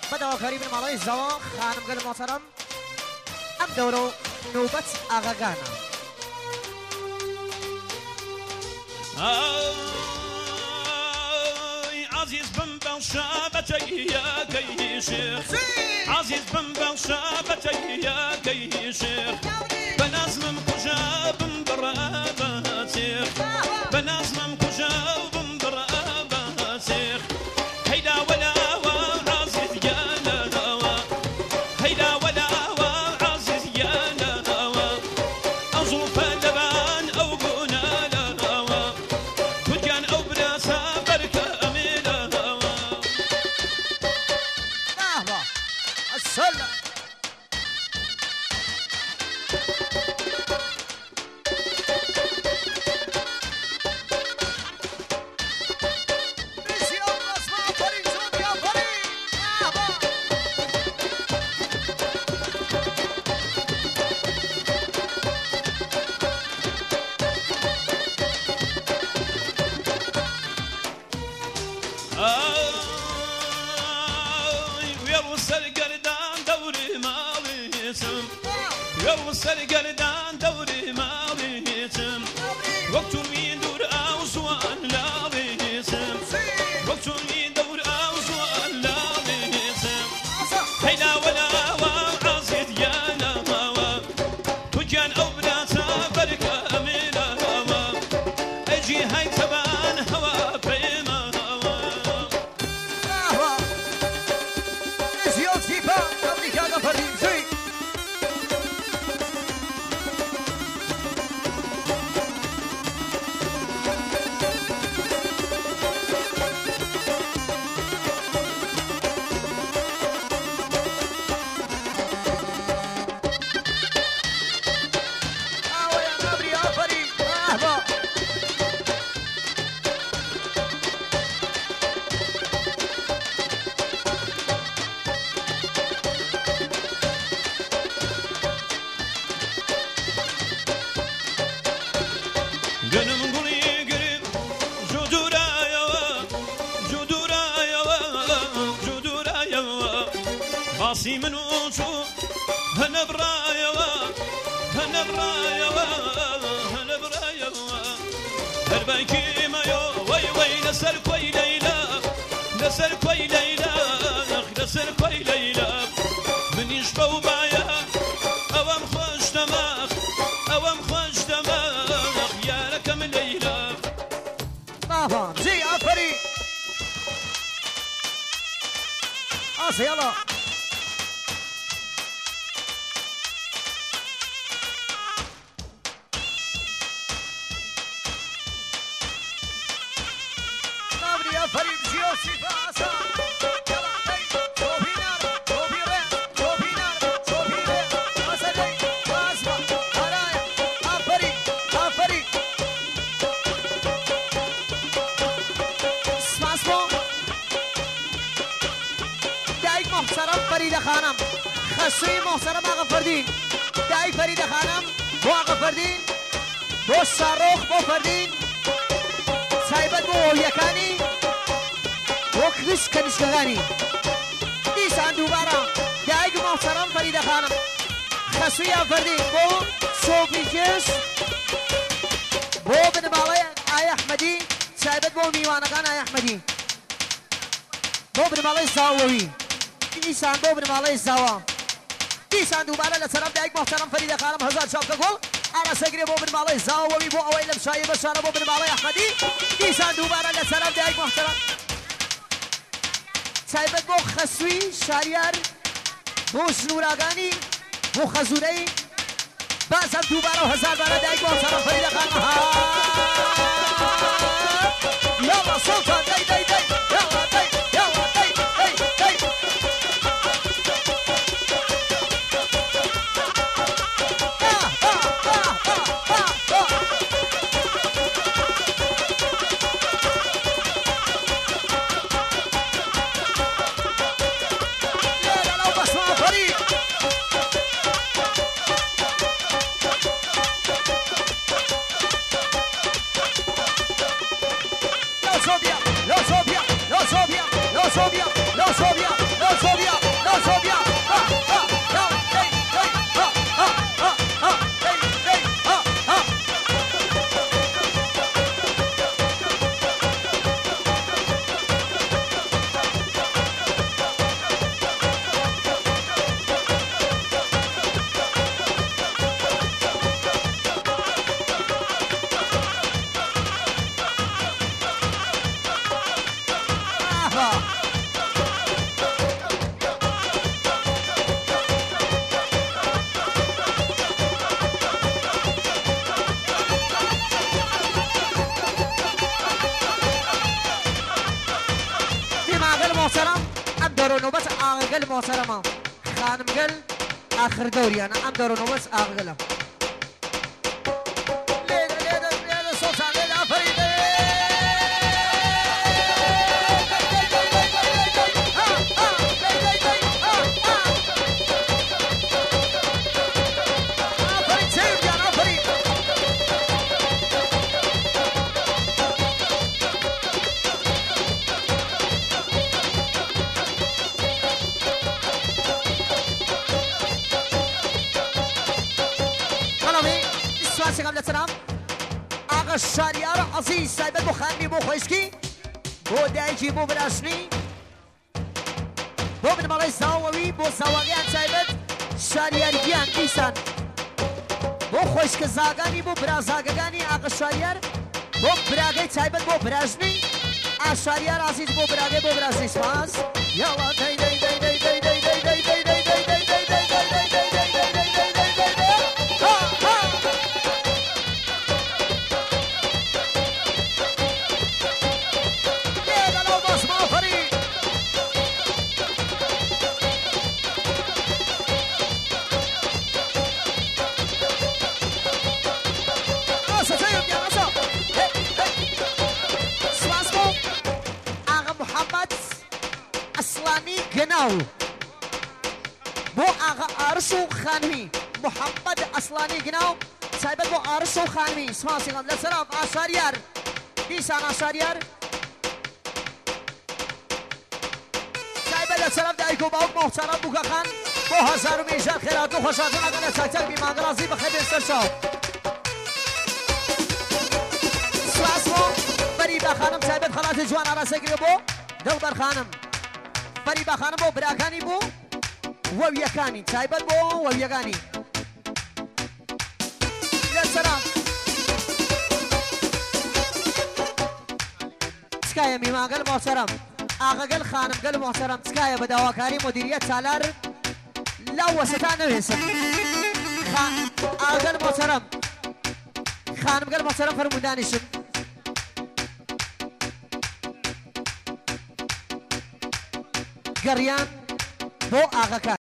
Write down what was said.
بدأ قريب من مالي الزوا خانم قل محترم ام دورو نوبة اغاقانا عزيز بن بلشابتي يا كي شيخ عزيز بن بلشابتي يا كي شيخ بنازم كجاب برابا شيخ بنازم كجاب برابا شيخ هيدا ولا عزيز يا لا هيدا ولا عزيز يا لا أظروف لبان أو قنا لا تجان أو براسا بركة السلة يوصل قردان دوري ما بيتم وقت يدور أوزوان لا بيتم وقت يدور أوزوان لا بيتم هيدا ولا عزيز يا نما تجان أو براسا بركة من هوا أجي هاي تبان هوا بما هوا نسيون سيبا أمريكا غفرين زي باصي من وجوه هنا برايا هنا برايا هنا برايا هربايكي مايو وي وي نسر كوي ليلى نسر كوي ليلى نسر كوي ليلى من يشبه بايا اوام خوش دماغ اوام خوش دماغ يا ركم ليلى بابا زي عفري يلا فريد جيوسي فاسا يلا هي شوفينا شوفينا شوفينا شوفينا اسدي اسمع هرايا افري افري اسمع دايك محترم فريد خانم خصوصي محترم آقا فردین دايك فريد خانم بو آقا فردین بو شاروخ بو فردین سایبت بو یکانی وكريس كنشتغاني ديسان دوبارا دايق محترم فريدة خانم خسوية فردين بو صوفي جيش بو بن مالي آي أحمدي سايبت بو ميوانا كان آي أحمدي بو بن مالي الزاووي ديسان بو بن مالي الزاوا ديسان دوبارا لسرم دايق محترم فريدة خانم هزار شابكة قول أنا سجري بو بن مالي الزاووي بو أويل مشاي بشارة بو بن مالي أحمدي ديسان دوبارا لسرم دايق محترم سایبت بو خسوی شاریار بو سنوراگانی بو خزوری باز هم دوباره و هزار باره دایگ بو سرم فرید خانم یالا سلطان دی دی دی یالا دی یالا دی دی دی فريد. محترمة خانم قل آخر دوري أنا أم دورو بس أغلى ليلة صوت ليلة فريدة فريد سيف يا فريد قبل السلام آقا الشهریار عزیز سایبت بو خانمی بو خوشکی بو دایجی بو براشنی بو بن مالای زاووی بو زاوگیان سایبت شهریارگیان دیسان بو خوشک زاگانی بو برازاگانی آقا الشهریار بو براگی سایبت بو براشنی آقا الشهریار عزیز بو براگی بو براشنی سپاس یالا دی دی دی دی دی دی دی دی دی دی جناو بو آقا آرشو خانمی محمد اصلانی جناو سایبت بو آرشو خانمی سماسی قبل السلام آشاریار دیسان آشاریار سایبت السلام دایکو باوک محترم بوکا خان بو هزارو میشار خیرات و خوشاتون اگر ساکتر بیمان رازی بخیر استرشاو سواسمو فریبا خانم سایبت خلات جوان عرصه گری بو دلبر خانم فریبا خانم بو براکانی بو وویکانی سایبت بو وویکانی لسلام سکای میماگل محترم آقا گل خانم گل محترم سکای بدواکاری مدیریت سالار لا وسطا نویسن آقا گل محترم خانم گل محترم فرمودانیشن گریان بو آقا